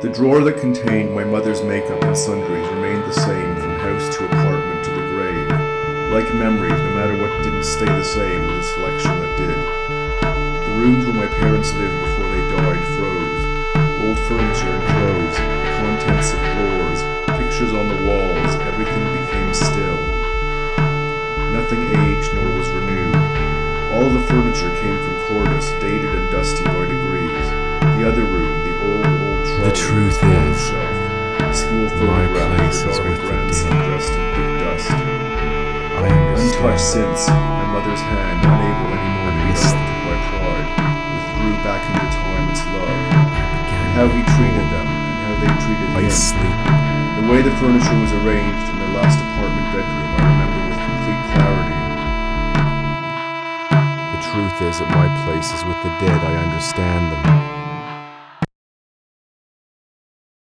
The drawer that contained my mother's makeup and sundries remained the same from house to apartment to the grave. Like memories, no matter what didn't stay the same was a selection that did. The rooms where my parents lived before they died froze. Old furniture and clothes, the contents of drawers, pictures on the walls, everything became still. Nothing aged nor was renewed. All the furniture came from Cornus, dated and dusty by degrees. The other room, the old trolley, the truth is, shelf, the school my photograph place of is the with dark the grandson dead. dressed in thick dust. I understand. Untouched since, my mother's hand, unable anymore to be missed affected by pride, withdrew back into time its love. began And how he treated them, and how they treated I him. sleep. The way the furniture was arranged in their last apartment bedroom, I remember with complete clarity. The truth is that my place is with the dead. I understand them.